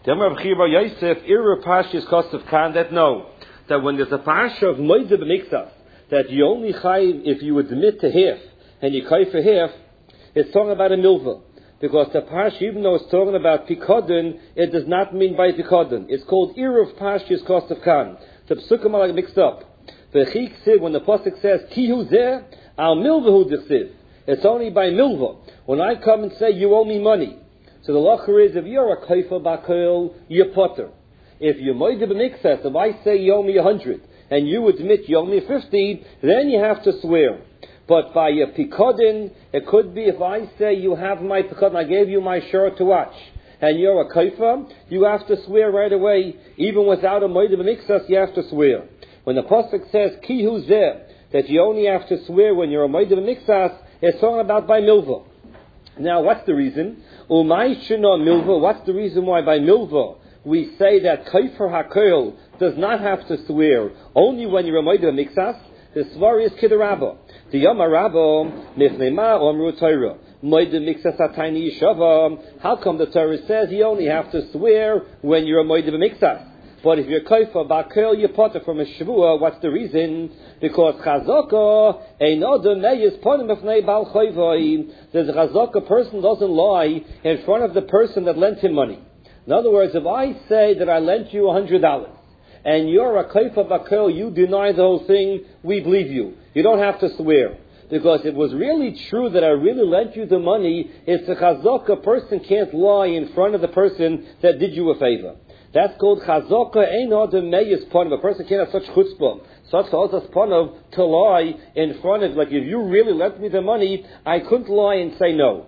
The Amar of Chiba Yosef, Ira Pashis cost of Khan, that when there's a Pasha of Moide B'Miksas, that you only chayiv if you admit to half, and you chayiv for half, it's talking about a milva. Because the Pasha, even though it's talking about Pikodin, it does not mean by Pikodin. It's called Ira of Pashis cost of Khan. The Psukim are mixed up. The Chik Siv, when the Pasuk says, Ki hu zeh, al milva hu d'chsiv. It's only by milva. When I come and say, you owe me money. So the lacher is, if you're a kaifa bakil, you're potter. If you're moide b'miksas, if I say you owe me 100, and you admit you owe me 50, then you have to swear. But by a pikodin, it could be if I say you have my pikodin, I gave you my shirt to watch, and you're a kaifa, you have to swear right away. Even without a moide b'miksas, you have to swear. When the pasuk says, ki hu zeh, that you only have to swear when you're a moide b'miksas, it's talking about by milva. Now, what's the reason? Umay shino milva. What's the reason why by milva we say that kaifer hakel does not have to swear only when you're a moide b'miksas? The svar is kidarabba. The yama rabba mifnema omru Torah moide b'miksas atayni yishava. How come the Torah says you only have to swear when you're a moide b'miksas? But if you're kaifa bakel, you're potter from a shavua. What's the reason? Because chazaka ein odom meyis ponim b'fnei bal chayvai. There's a chazaka, person doesn't lie in front of the person that lent him money. In other words, if I say that I lent you $100 and you're a kaifa bakel, you deny the whole thing, we believe you. You don't have to swear. Because it was really true that I really lent you the money, it's a chazaka, person can't lie in front of the person that did you a favor. That's called chazaka ein odom meyis ponim. A person can't have such chutzpah, such chazas ponim, to lie in front of, like if you really lent me the money, I couldn't lie and say no.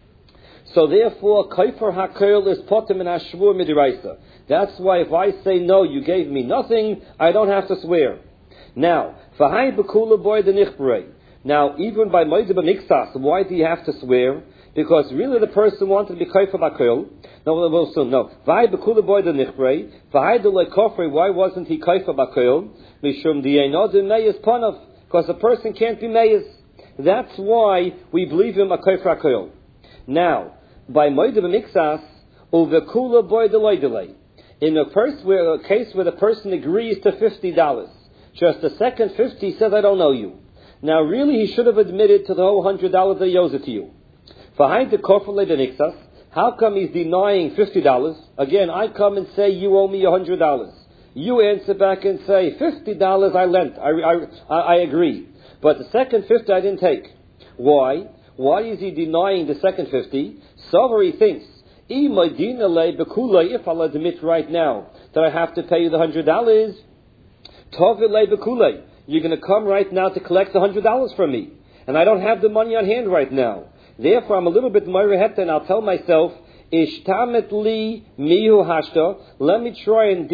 So therefore, kaifer hakel is potim in hashvur midiraisa. That's why if I say no, you gave me nothing, I don't have to swear. Now, v'hai bekula boy the nichbrei. Now, even by moide b'miksas, why do you have to swear? Because really the person wanted to be kaifa bakel. No, we'll soon. No. V'hai bekula boy the nichbrei. V'hai de lekofrei. Why wasn't he kaifa bakel? Mishum di'enodin meyes panav. Because a person can't be meyes. That's why we believe him a kaifa bakel. Now, by moide b'miksas, uvekula boy de loidelei. In a case where the person agrees to $50, just the second 50 says, I don't know you. Now, really, he should have admitted to the whole $100 that he owes it to you. Behind the kofrei de nixas, how come he's denying $50? Again, I come and say, you owe me $100. You answer back and say, $50 I lent. I agree. But the second 50 I didn't take. Why? Why is he denying the second 50? So he thinks, if I'll admit right now that I have to pay you the $100, you're going to come right now to collect the $100 from me. And I don't have the money on hand right now. Therefore, I'm a little bit moireheta, and I'll tell myself, Ishtamet li mihu hashta. Let me try and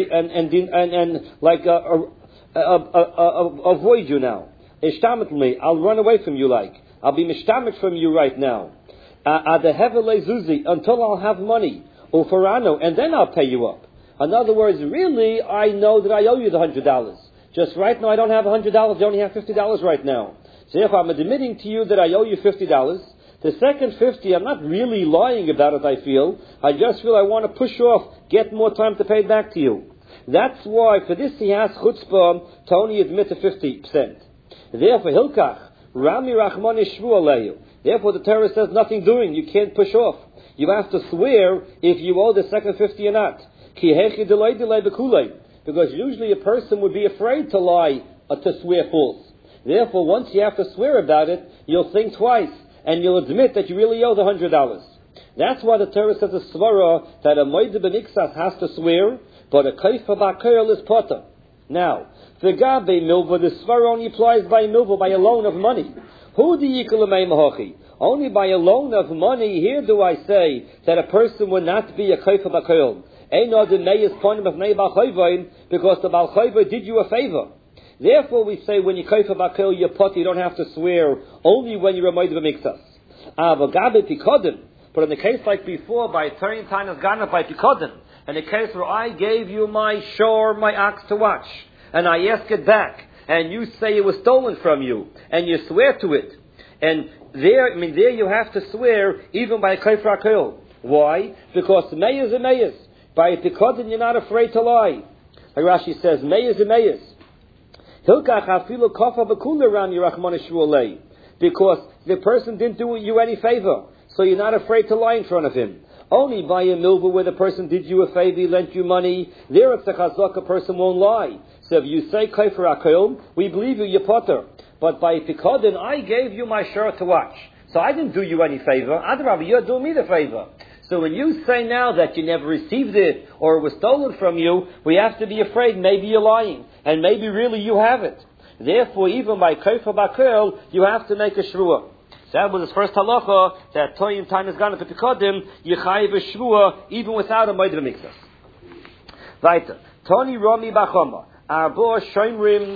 avoid you now. Ishtamet li. I'll run away from you like. I'll be mishtamet from you right now. Adehevele zuzi, until I'll have money. Ufarano, and then I'll pay you up. In other words, really, I know that I owe you the $100. Just right now, I don't have $100. I only have $50 right now. So if I'm admitting to you that I owe you $50, the second 50, I'm not really lying about it, I feel. I just feel I want to push off, get more time to pay back to you. That's why, for this, he has chutzpah to only admit to 50%. Therefore, Hilkach, Rami Rachman Ishvu Aleyu. Therefore, the Torah says nothing doing. You can't push off. You have to swear if you owe the second 50 or not. Because usually a person would be afraid to lie or to swear false. Therefore, once you have to swear about it, you'll think twice, and you'll admit that you really owe the $100. That's why the Torah says a svara that a moide b'niksas has to swear, but a kaifa bakel is potter. Now, the gabe milva, the svara only applies by milva, by a loan of money. Who do you call a only by a loan of money, here do I say that a person will not be a kaifa bakel. Because the Baal Chayva did you a favor. Therefore we say when you kaifa bakel, you're potter, you don't have to swear, only when you're a moide b'miksas. But in the case like before, by turning time of Ghana, by Pikodin, in the case where I gave you my shore, my ox to watch, and I ask it back, and you say it was stolen from you, and you swear to it, and there you have to swear even by a kaifa bakel. Why? Because meyes are meyes. By Pikadin, you're not afraid to lie. Like Rashi says, Meyes and Meyes. Hilkach afilu kafa b'kula ran yirachman shvu'olei. Because the person didn't do you any favor. So you're not afraid to lie in front of him. Only by a milva where the person did you a favor, he lent you money, there it's a chazak, a person won't lie. So if you say kaifer akel, we believe you, you potter. But by Pikadin, I gave you my shirt to watch. So I didn't do you any favor. Adrabah, you're doing me the favor. So when you say now that you never received it or it was stolen from you, we have to be afraid maybe you're lying. And maybe really you have it. Therefore, even by kaifer akel, you have to make a shvuah. So that was his first halacha, that Toyim time has gone to Pikodim, Yechayiv a Shvuah, even without a Moed B'Mikdas. Weiter. Toni Romi Bachoma, Arbo Shoimrim